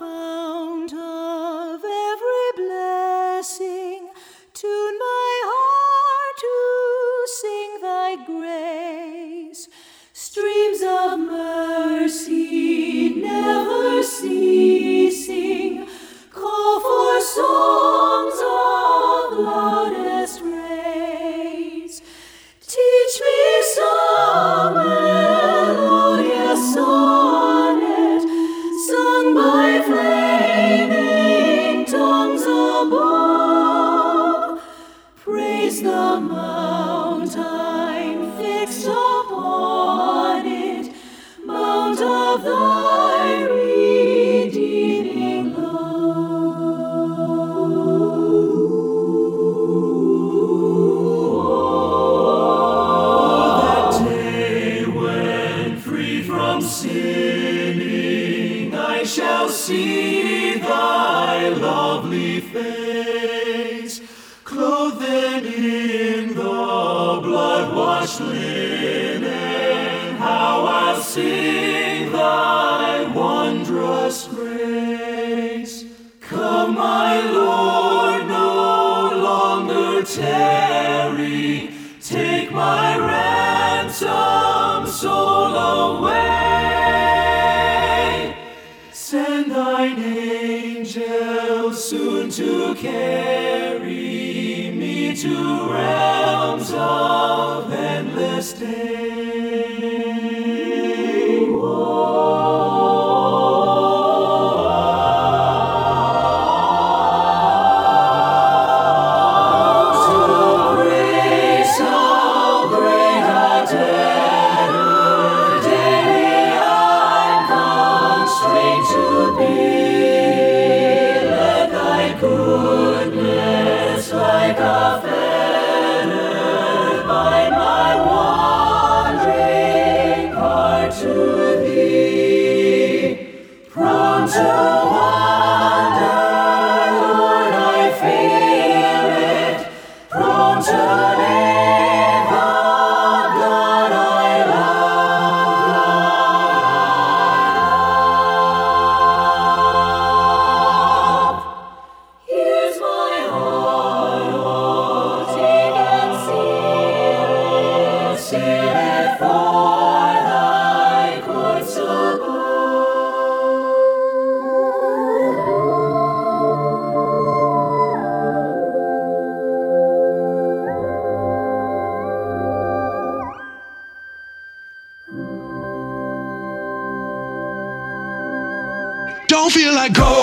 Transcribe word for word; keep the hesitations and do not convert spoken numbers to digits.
fount of every blessing, tune my heart to sing thy grace. Streams of mercy never ceasing, call for songs of loudest praise. Teach me some melodious sonnet, sung by flaming tongues above. Praise the mount I'm fixed upon it, mount of thy redeeming love. That day when free from sinning I shall see thy lovely face, clothed in the blood-washed linen, how I'll sing thy wondrous grace. Come, my Lord, no longer tarry, take my ransom soul away. Send thine angels soon to carry me to realms of endless day. Like a fetter bind my wandering heart to thee. Prone to wander, Lord, I feel it. Prone to leave the God I love. Here's my heart, seal it for thy courts Don't feel like going.